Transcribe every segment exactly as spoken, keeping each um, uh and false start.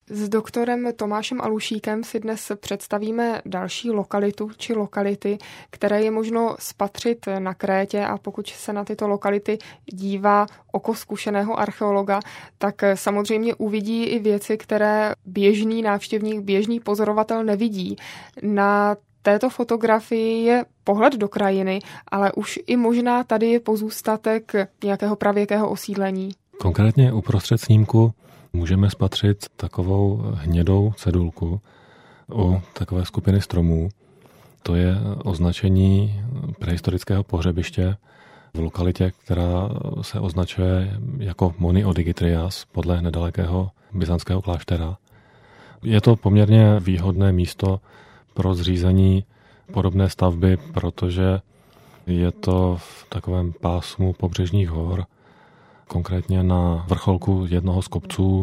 S doktorem Tomášem Alušíkem si dnes představíme další lokalitu či lokality, které je možno spatřit na Krétě, a pokud se na tyto lokality dívá oko zkušeného archeologa, tak samozřejmě uvidí i věci, které běžný návštěvník, běžný pozorovatel nevidí. Na této fotografii je pohled do krajiny, ale už i možná tady je pozůstatek nějakého pravěkého osídlení. Konkrétně uprostřed snímku můžeme spatřit takovou hnědou cedulku u takové skupiny stromů. To je označení prehistorického pohřebiště v lokalitě, která se označuje jako Moni Odigitrias podle nedalekého byzantského kláštera. Je to poměrně výhodné místo pro zřízení podobné stavby, protože je to v takovém pásmu pobřežních hor, konkrétně na vrcholku jednoho z kopců,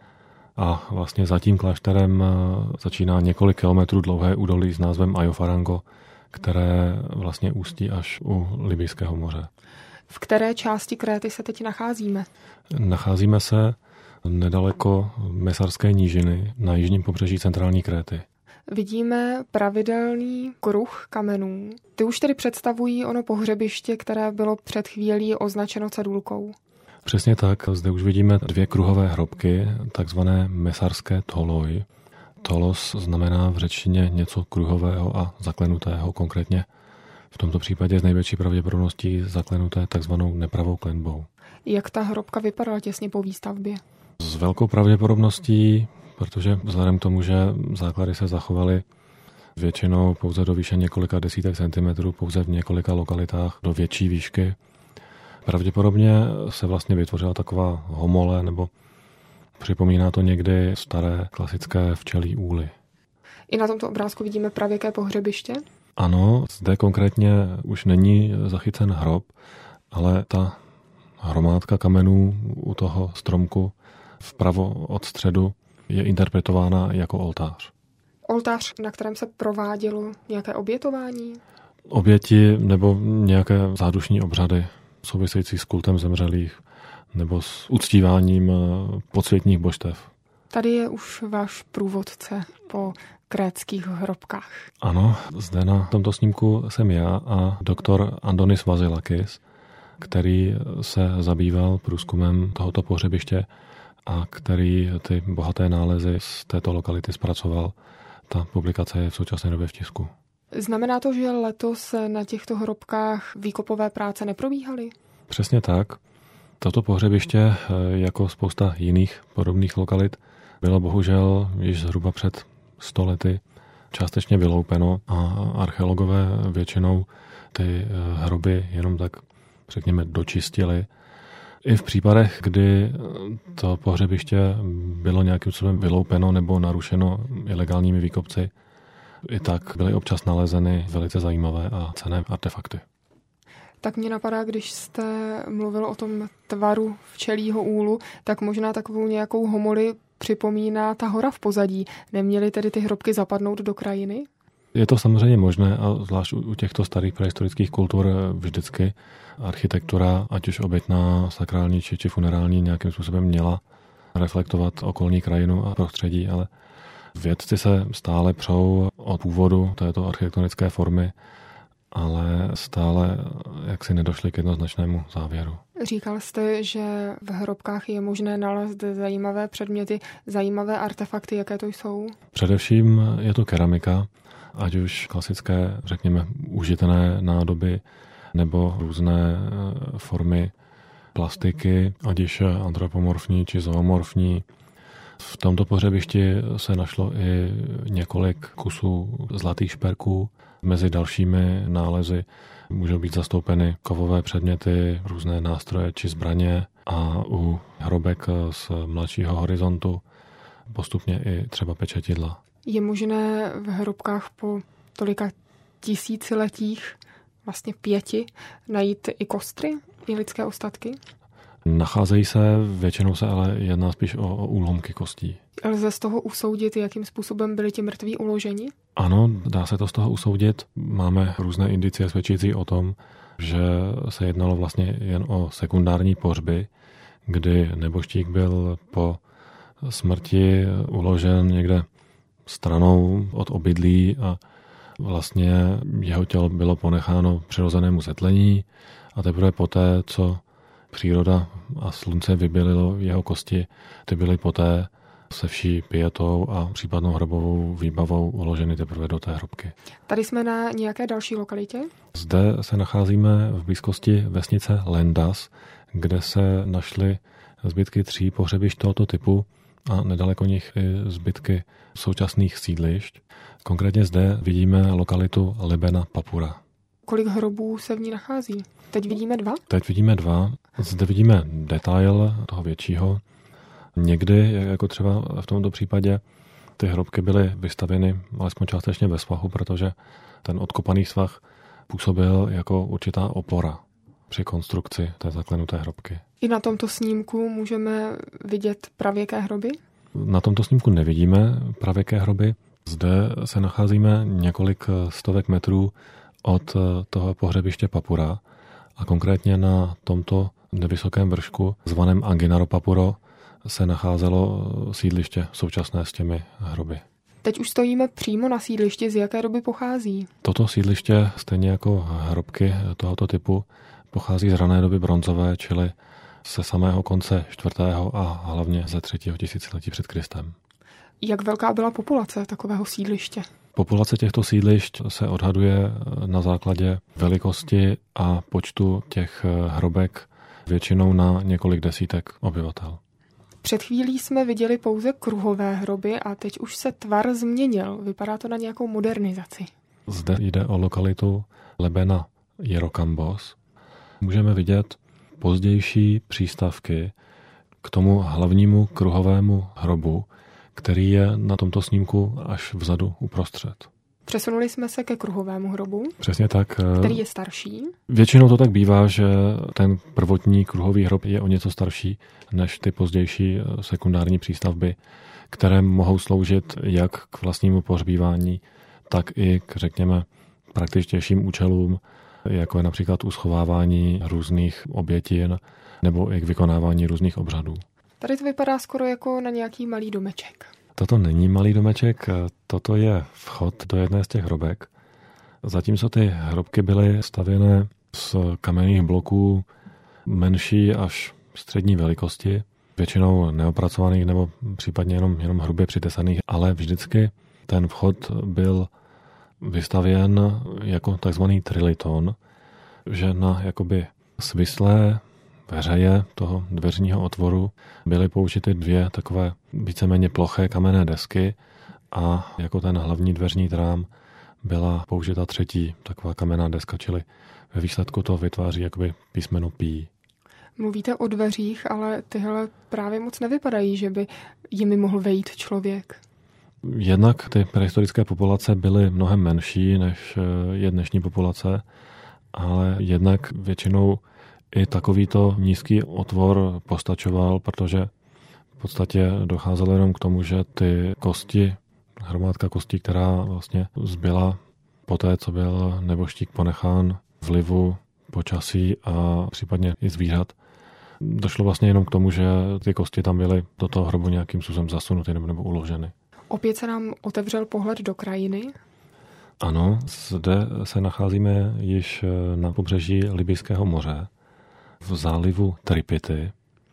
a vlastně za tím klášterem začíná několik kilometrů dlouhé údolí s názvem Ajofarango, které vlastně ústí až u Libyjského moře. V které části Kréty se teď nacházíme? Nacházíme se nedaleko Mesarské nížiny na jižním pobřeží centrální Kréty. Vidíme pravidelný kruh kamenů. Ty už tedy představují ono pohřebiště, které bylo před chvílí označeno cedulkou. Přesně tak. Zde už vidíme dvě kruhové hrobky, takzvané mesarské toloj. Tolos znamená v řečtině něco kruhového a zaklenutého, konkrétně v tomto případě z největší pravděpodobností zaklenuté takzvanou nepravou klenbou. Jak ta hrobka vypadala těsně po výstavbě? S velkou pravděpodobností, protože vzhledem k tomu, že základy se zachovaly většinou pouze do výše několika desítek centimetrů, pouze v několika lokalitách do větší výšky, pravděpodobně se vlastně vytvořila taková homole, nebo připomíná to někdy staré klasické včelí úly. I na tomto obrázku vidíme pravěké pohřebiště? Ano, zde konkrétně už není zachycen hrob, ale ta hromádka kamenů u toho stromku vpravo od středu je interpretována jako oltář. Oltář, na kterém se provádělo nějaké obětování? Oběti nebo nějaké zádušní obřady související s kultem zemřelých nebo s uctíváním podsvětních božstev. Tady je už váš průvodce po krétských hrobkách. Ano, zde na tomto snímku jsem já a doktor Andonis Vasilakis, který se zabýval průzkumem tohoto pohřebiště a který ty bohaté nálezy z této lokality zpracoval. Ta publikace je v současné době v tisku. Znamená to, že letos na těchto hrobkách výkopové práce neprobíhaly? Přesně tak. Toto pohřebiště, jako spousta jiných podobných lokalit, bylo bohužel již zhruba před sto lety částečně vyloupeno a archeologové většinou ty hroby jenom tak, řekněme, dočistili. I v případech, kdy to pohřebiště bylo nějakým způsobem vyloupeno nebo narušeno ilegálními výkopci, i tak byly občas nalezeny velice zajímavé a cenné artefakty. Tak mě napadá, když jste mluvil o tom tvaru včelího úlu, tak možná takovou nějakou homoli připomíná ta hora v pozadí. Neměly tedy ty hrobky zapadnout do krajiny? Je to samozřejmě možné a zvlášť u těchto starých prehistorických kultur vždycky architektura, ať už obytná, sakrální či, či funerální, nějakým způsobem měla reflektovat okolní krajinu a prostředí, ale vědci se stále přou o původu této architektonické formy, ale stále jaksi nedošli k jednoznačnému závěru. Říkal jste, že v hrobkách je možné nalézt zajímavé předměty, zajímavé artefakty. Jaké to jsou? Především je to keramika, ať už klasické, řekněme, užitné nádoby nebo různé formy plastiky, ať již antropomorfní či zoomorfní. V tomto pohřebišti se našlo i několik kusů zlatých šperků. Mezi dalšími nálezy můžou být zastoupeny kovové předměty, různé nástroje či zbraně a u hrobek z mladšího horizontu postupně i třeba pečetidla. Je možné v hrobkách po tolika tisíciletích, vlastně pěti, najít i kostry, i lidské ostatky? Nacházejí se, většinou se ale jedná spíš o, o úlomky kostí. Lze z toho usoudit, jakým způsobem byli ti mrtví uloženi? Ano, dá se to z toho usoudit. Máme různé indicie svědčící o tom, že se jednalo vlastně jen o sekundární pohřby, kdy nebožtík byl po smrti uložen někde stranou od obydlí a vlastně jeho tělo bylo ponecháno přirozenému zetlení a teprve poté, co příroda a slunce vybělilo jeho kosti, ty byly poté se vší pietou a případnou hrobovou výbavou uloženy teprve do té hrobky. Tady jsme na nějaké další lokalitě? Zde se nacházíme v blízkosti vesnice Lendas, kde se našly zbytky tří pohřebišť tohoto typu a nedaleko nich i zbytky současných sídlišť. Konkrétně zde vidíme lokalitu Lebena Papura. Kolik hrobů se v ní nachází? Teď vidíme dva? Teď vidíme dva. Zde vidíme detail toho většího. Někdy, jako třeba v tomto případě, ty hrobky byly vystavěny alespoň částečně ve svahu, protože ten odkopaný svah působil jako určitá opora při konstrukci té zaklenuté hrobky. I na tomto snímku můžeme vidět pravěké hroby? Na tomto snímku nevidíme pravěké hroby. Zde se nacházíme několik stovek metrů od toho pohřebiště Papura a konkrétně na tomto nevysokém vršku zvaném Anginaro Papuro se nacházelo sídliště současné s těmi hroby. Teď už stojíme přímo na sídlišti, z jaké doby pochází? Toto sídliště, stejně jako hrobky tohoto typu, pochází z rané doby bronzové, čili ze samého konce čtvrtého a hlavně ze třetího tisíciletí před Kristem. Jak velká byla populace takového sídliště? Populace těchto sídlišť se odhaduje na základě velikosti a počtu těch hrobek většinou na několik desítek obyvatel. Před chvílí jsme viděli pouze kruhové hroby a teď už se tvar změnil. Vypadá to na nějakou modernizaci. Zde jde o lokalitu Lebena Jerokambos. Můžeme vidět pozdější přístavky k tomu hlavnímu kruhovému hrobu, který je na tomto snímku až vzadu uprostřed. Přesunuli jsme se ke kruhovému hrobu. Přesně tak. Který je starší. Většinou to tak bývá, že ten prvotní kruhový hrob je o něco starší než ty pozdější sekundární přístavby, které mohou sloužit jak k vlastnímu pohřbívání, tak i k, řekněme, praktičtějším účelům, jako je například uschovávání různých obětin nebo i k vykonávání různých obřadů. Tady to vypadá skoro jako na nějaký malý domeček. Toto není malý domeček, toto je vchod do jedné z těch hrobek. Zatímco ty hrobky byly stavěné z kamenných bloků menší až střední velikosti, většinou neopracovaných nebo případně jenom, jenom hrubě přitesaných, ale vždycky ten vchod byl vystavěn jako takzvaný triliton, že na jakoby svislé veřeje toho dveřního otvoru byly použity dvě takové víceméně ploché kamenné desky a jako ten hlavní dveřní trám byla použita třetí taková kamenná deska, čili ve výsledku to vytváří jakoby písmeno P. Mluvíte o dveřích, ale tyhle právě moc nevypadají, že by jimi mohl vejít člověk. Jednak ty prehistorické populace byly mnohem menší, než je dnešní populace, ale jednak většinou i takovýto nízký otvor postačoval, protože v podstatě docházelo jenom k tomu, že ty kosti, hromádka kostí, která vlastně zbyla poté, co byl nebožtík ponechán vlivu počasí a případně i zvířat, došlo vlastně jenom k tomu, že ty kosti tam byly do toho hrobu nějakým způsobem zasunuty nebo, nebo uloženy. Opět se nám otevřel pohled do krajiny. Ano, zde se nacházíme již na pobřeží Libyjského moře, v zálivu Tripity.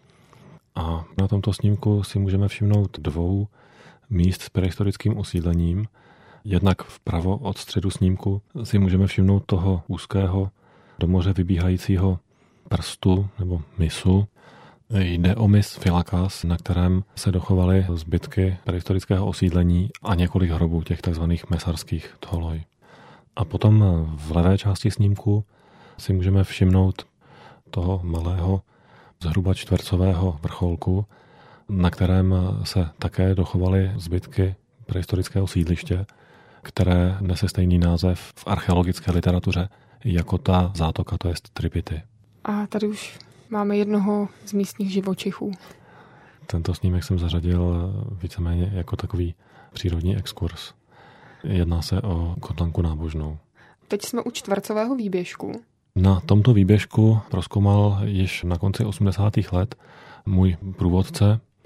A na tomto snímku si můžeme všimnout dvou míst s prehistorickým osídlením. Jednak vpravo od středu snímku si můžeme všimnout toho úzkého do moře vybíhajícího prstu nebo mysu. Jde o mys Filakas, na kterém se dochovaly zbytky prehistorického osídlení a několik hrobů těch tzv. Mesarských tholoj. A potom v levé části snímku si můžeme všimnout toho malého zhruba čtvercového vrcholku, na kterém se také dochovaly zbytky prehistorického sídliště, které nese stejný název v archeologické literatuře jako ta zátoka, to jest Tripity. A tady už máme jednoho z místních živočichů. Tento snímek jsem zařadil víceméně jako takový přírodní exkurs. Jedná se o kotlanku nábožnou. Teď jsme u čtvercového výběžku. Na tomto výběžku prozkoumal již na konci osmdesátých let můj průvodce,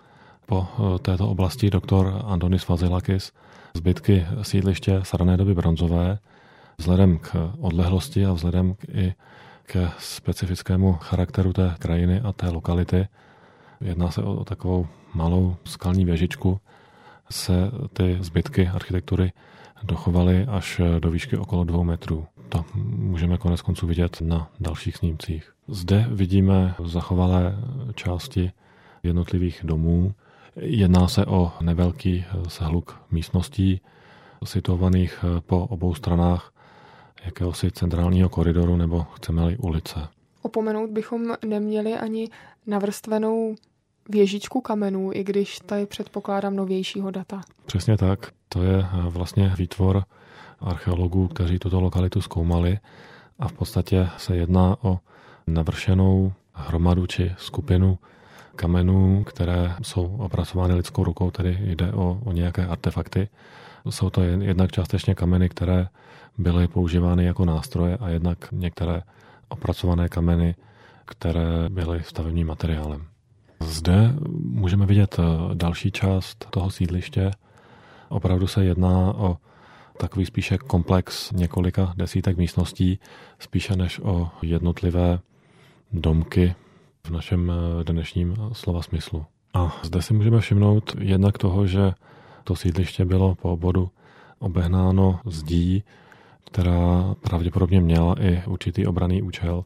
po této oblasti doktor Antonis Vasilakis zbytky sídliště z rané doby bronzové. Vzhledem k odlehlosti a vzhledem k, i ke specifickému charakteru té krajiny a té lokality, jedná se o takovou malou skalní věžičku, se ty zbytky architektury dochovaly až do výšky okolo dvou metrů. To můžeme konec konců vidět na dalších snímcích. Zde vidíme zachovalé části jednotlivých domů. Jedná se o nevelký sehluk místností situovaných po obou stranách jakéhosi centrálního koridoru nebo chceme-li ulice. Opomenout bychom neměli ani navrstvenou věžičku kamenů, i když ta je, předpokládám, novějšího data. Přesně tak. To je vlastně výtvor archeologů, kteří tuto lokalitu zkoumali a v podstatě se jedná o navršenou hromadu či skupinu kamenů, které jsou opracovány lidskou rukou, tedy jde o, o nějaké artefakty. Jsou to jednak částečně kameny, které byly používány jako nástroje a jednak některé opracované kameny, které byly stavebním materiálem. Zde můžeme vidět další část toho sídliště. Opravdu se jedná o takový spíše komplex několika desítek místností, spíše než o jednotlivé domky v našem dnešním slova smyslu. A zde si můžeme všimnout jednak toho, že to sídliště bylo po obodu obehnáno zdí, která pravděpodobně měla i určitý obranný účel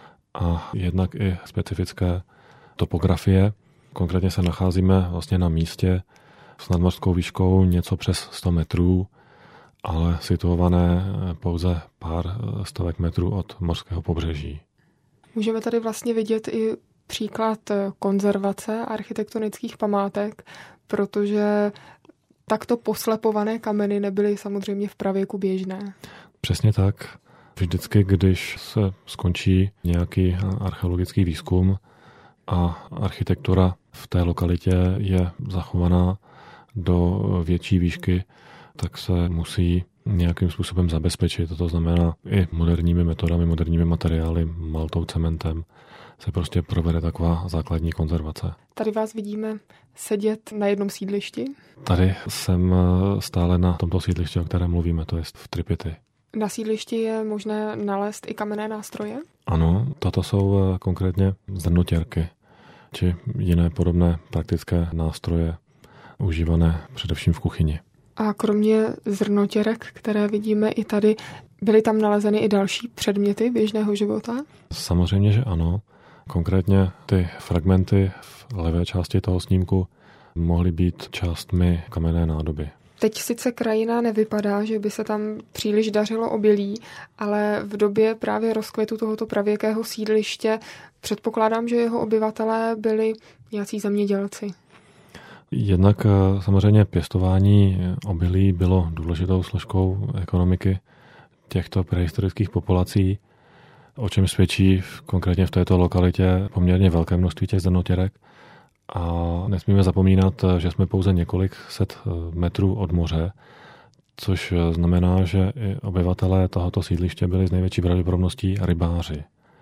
a jednak i specifické topografie. Konkrétně se nacházíme vlastně na místě s nadmořskou výškou něco přes sto metrů, ale situované pouze pár stovek metrů od mořského pobřeží. Můžeme tady vlastně vidět i příklad konzervace architektonických památek, protože takto poslepované kameny nebyly samozřejmě v pravěku běžné. Přesně tak. Vždycky, když se skončí nějaký archeologický výzkum a architektura v té lokalitě je zachovaná do větší výšky, tak se musí nějakým způsobem zabezpečit. To znamená i moderními metodami, moderními materiály, maltou, cementem se prostě provede taková základní konzervace. Tady vás vidíme sedět na jednom sídlišti. Tady jsem stále na tomto sídlišti, o kterém mluvíme, to je v Tripiti. Na sídlišti je možné nalézt i kamenné nástroje? Ano, toto jsou konkrétně zrnotěrky, či jiné podobné praktické nástroje, užívané především v kuchyni. A kromě zrnotěrek, které vidíme i tady, byly tam nalezeny i další předměty běžného života? Samozřejmě, že ano. Konkrétně ty fragmenty v levé části toho snímku mohly být částmi kamenné nádoby. Teď sice krajina nevypadá, že by se tam příliš dařilo obilí, ale v době právě rozkvětu tohoto pravěkého sídliště předpokládám, že jeho obyvatelé byli nějací zemědělci. Jednak samozřejmě pěstování obilí bylo důležitou složkou ekonomiky těchto prehistorických populací, o čem svědčí konkrétně v této lokalitě poměrně velké množství těch zrnotěrek. A nesmíme zapomínat, že jsme pouze několik set metrů od moře, což znamená, že i obyvatelé tohoto sídliště byli z největší pravděpodobností rybáři.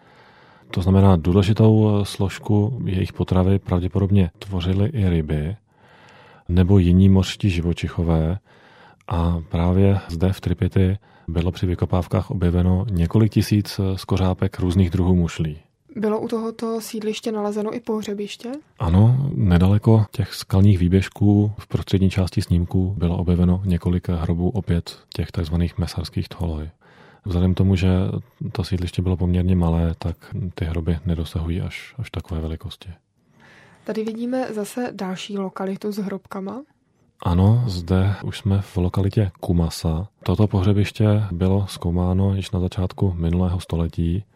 To znamená, důležitou složku jejich potravy pravděpodobně tvořily i ryby nebo jiní mořští živočichové a právě zde v Tripiti bylo při vykopávkách objeveno několik tisíc skořápek různých druhů mušlí. Bylo u tohoto sídliště nalezeno i pohřebiště? Ano, nedaleko těch skalních výběžků v prostřední části snímku bylo objeveno několik hrobů opět těch tzv. Mesarských tholoj. Vzhledem k tomu, že to sídliště bylo poměrně malé, tak ty hroby nedosahují až, až takové velikosti. Tady vidíme zase další lokalitu s hrobkama. Ano, zde už jsme v lokalitě Kumasa. Toto pohřebiště bylo zkoumáno již na začátku minulého století.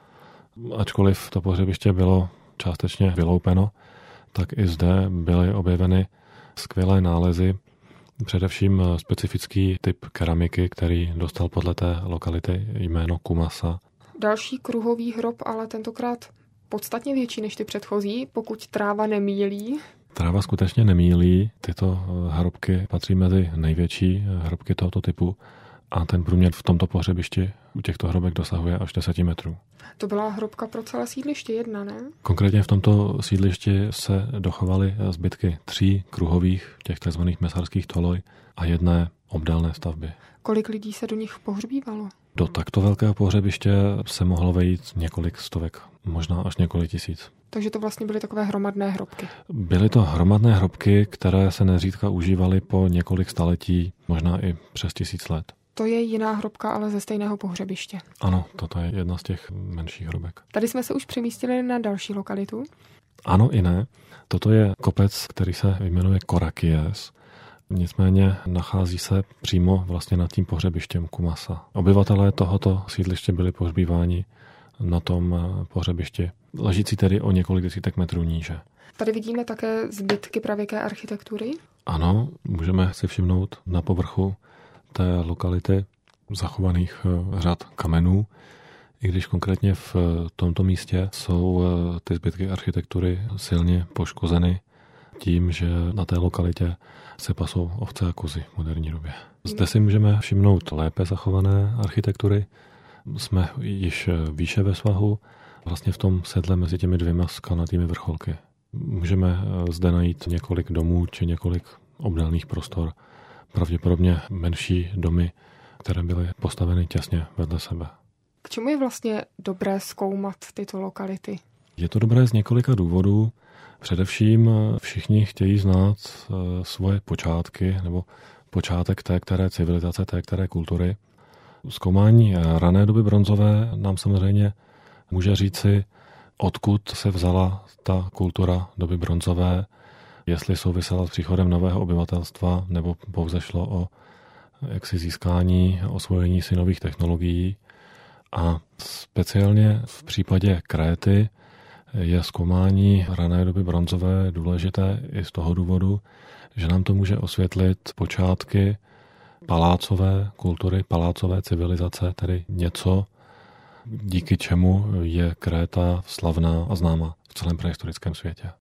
Ačkoliv to pohřebiště bylo částečně vyloupeno, tak i zde byly objeveny skvělé nálezy, především specifický typ keramiky, který dostal podle té lokality jméno Kumasa. Další kruhový hrob, ale tentokrát podstatně větší než ty předchozí, pokud tráva nemýlí. Tráva skutečně nemýlí. Tyto hrobky patří mezi největší hrobky tohoto typu a ten průměr v tomto pohřebišti u těchto hrobek dosahuje až deset metrů. To byla hrobka pro celé sídliště jedna, ne? Konkrétně v tomto sídlišti se dochovaly zbytky tří kruhových, těch tzv. Mesarských toloj a jedné obdélné stavby. Kolik lidí se do nich pohřbívalo? Do takto velkého pohřebiště se mohlo vejít několik stovek, možná až několik tisíc. Takže to vlastně byly takové hromadné hrobky. Byly to hromadné hrobky, které se nezřídka užívaly po několik staletí, možná i přes tisíc let. To je jiná hrobka, ale ze stejného pohřebiště. Ano, toto je jedna z těch menších hrobek. Tady jsme se už přemístili na další lokalitu. Ano i ne. Toto je kopec, který se jmenuje Korakies. Nicméně nachází se přímo vlastně nad tím pohřebištěm Kumasa. Obyvatelé tohoto sídliště byli pohřbíváni na tom pohřebišti, ležící tedy o několik desítek metrů níže. Tady vidíme také zbytky pravěké architektury. Ano, můžeme si všimnout na povrchu té lokality zachovaných řad kamenů, i když konkrétně v tomto místě jsou ty zbytky architektury silně poškozeny tím, že na té lokalitě se pasou ovce a kozy v moderní době. Zde si můžeme všimnout lépe zachované architektury. Jsme již výše ve svahu, vlastně v tom sedle mezi těmi dvěma skalnatými vrcholky. Můžeme zde najít několik domů či několik obdélných prostor, pravděpodobně menší domy, které byly postaveny těsně vedle sebe. K čemu je vlastně dobré zkoumat tyto lokality? Je to dobré z několika důvodů. Především všichni chtějí znát svoje počátky nebo počátek té které civilizace, té které kultury. Zkoumání rané doby bronzové nám samozřejmě může říci, odkud se vzala ta kultura doby bronzové, jestli souvisela s příchodem nového obyvatelstva nebo pouze šlo o jaksi získání, osvojení si nových technologií. A speciálně v případě Kréty je zkoumání rané doby bronzové důležité i z toho důvodu, že nám to může osvětlit počátky palácové kultury, palácové civilizace, tedy něco, díky čemu je Kréta slavná a známa v celém prehistorickém světě.